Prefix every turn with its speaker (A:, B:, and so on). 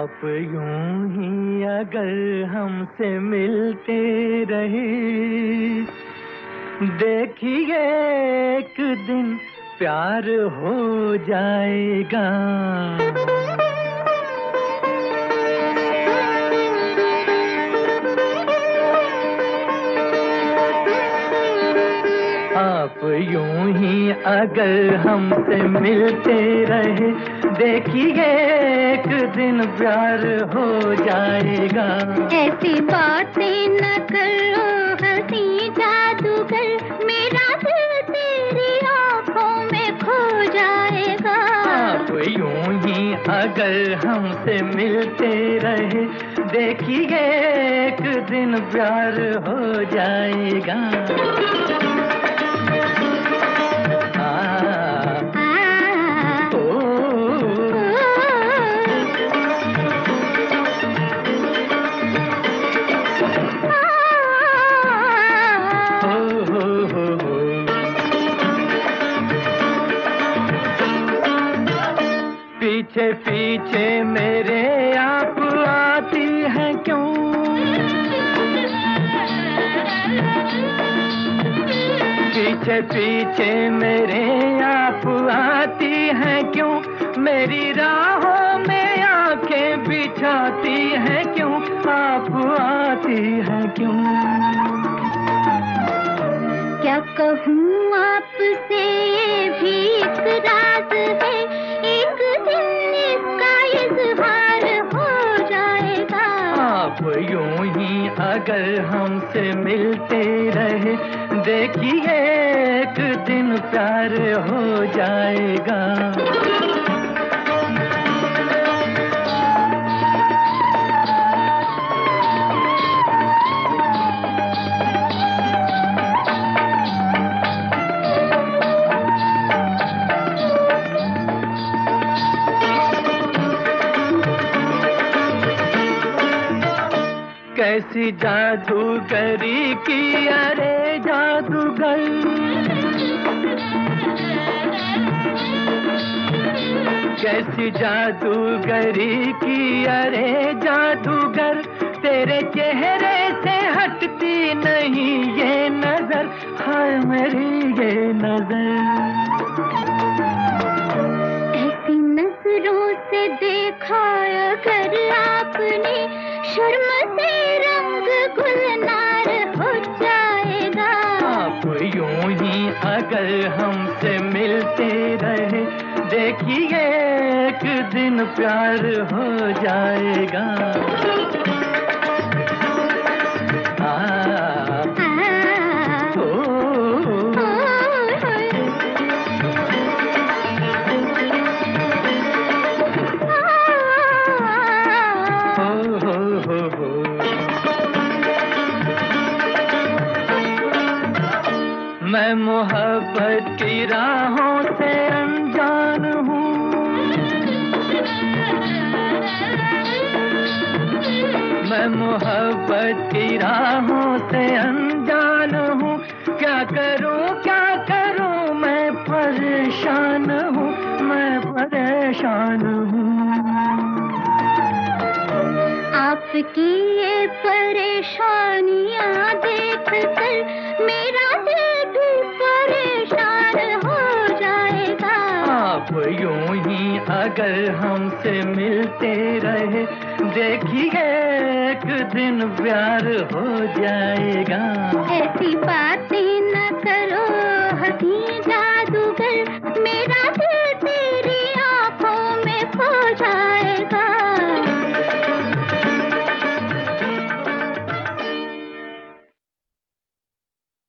A: आप यूं ही अगर हमसे मिलते रहे, देखिए एक दिन प्यार हो जाएगा। आप यूं ही अगर हमसे मिलते रहे, देखिए एक दिन प्यार हो जाएगा।
B: ऐसी बातें न करो हंसी जादूगर, मेरा दिल तेरी आँखों में खो जाएगा।
A: आप यूं ही अगर हमसे मिलते रहे, देखिए एक दिन प्यार हो जाएगा। पीछे पीछे मेरे आप आती हैं क्यों? पीछे पीछे मेरे आप आती हैं क्यों? मेरी राहों में आंखें बिछाती हैं क्यों? आप आती हैं क्यों?
B: क्या कहूँ आपसे, ये भी एक राज है, एक दिन इसका इज़हार हो जाएगा।
A: आप यूं ही अगर हमसे मिलते रहे, देखिए एक दिन प्यार हो जाएगा। कैसी जादूगरी की अरे जादूगर, कैसी जादूगरी की अरे जादूगर, तेरे चेहरे से हटती नहीं ये नजर, हाय मेरी ये नजर।
B: ऐसी नजरों से देखा अगर आपने, शर्म से रंग गुलनार हो जाएगा।
A: आप यूं ही अगर हमसे मिलते रहे, देखिए एक दिन प्यार हो जाएगा। मैं मोहब्बत की राहों से अनजान हूँ, मैं मोहब्बत की राहों से अनजान हूँ। क्या करूँ मैं परेशान हूँ, मैं परेशान हूँ।
B: आपकी ये परेशानियाँ देख कर मेरा दिल भी परेशान हो जाएगा।
A: आप यूं ही अगर हमसे मिलते रहे, देखिए एक दिन प्यार हो जाएगा।
B: ऐसी बातें न करो हंसी जादूगर, मेरा दिल